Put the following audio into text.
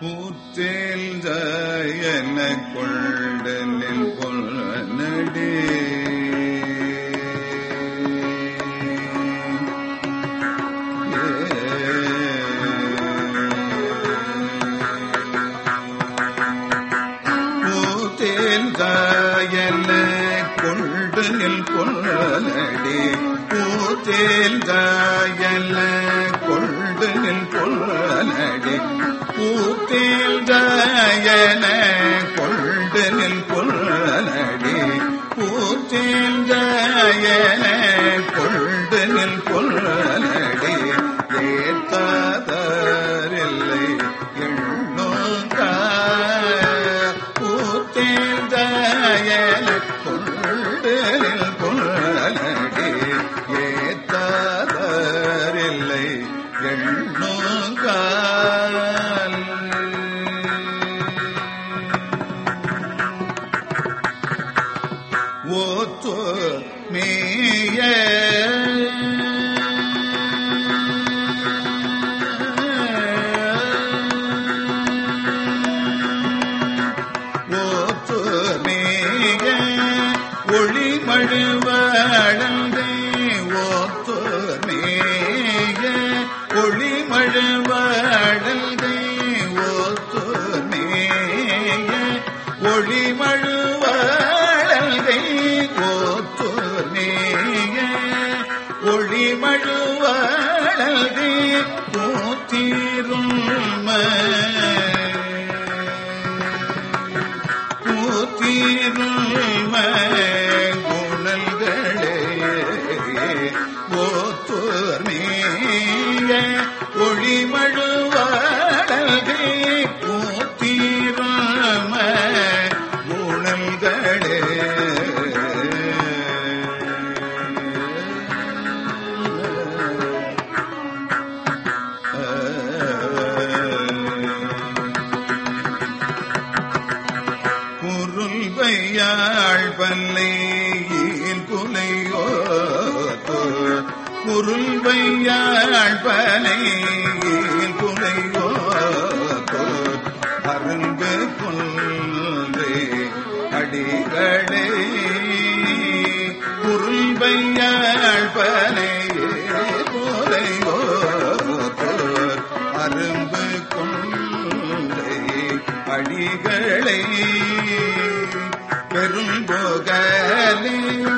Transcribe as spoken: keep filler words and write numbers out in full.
ஊற்றேல் என கொண்டனில் பொன்னடே கொண்டனில் பொன்னடே ஊற்றேல் தாயல கொண்டனில் பொன்னடே பூத்தேல் தாயன கொண்டனில் பொன்னடே பூத்தேல் தாயன கொண்டனில் பொன்னடே ஏத்தாதரில்லை எண்ணோங்க பூத்தேல் தாயன கொண்டனில் பொன்னடே ஏத்தாதரில்லை எண்ணோங்க ஓத்தோ மேய ஓத்தோ மேய ஒளிமழுவழந்தே ஓத்தோ மேய ஒளிமழுவழந்தே ஓத்தோ மேய ஒளிமழுவ ஒளிமழுவழகை பூத்தீரும் பூத்தீரும் குணல்களே ஓத்தோர் மேய ஒளிமழுவழகை பூத்தீரும் குணல்களே குருள்வையாள் பல்லையில் குலையோத்தோ குருள்வையாள் பல்லையில் குலையோத்தோ அரும்பு கொன்றே அடிகளே குருள்வையாள் பல்லையில் குலையோத்தோ அரும்பு கொன்றே அடிகளை பெரும்போகலே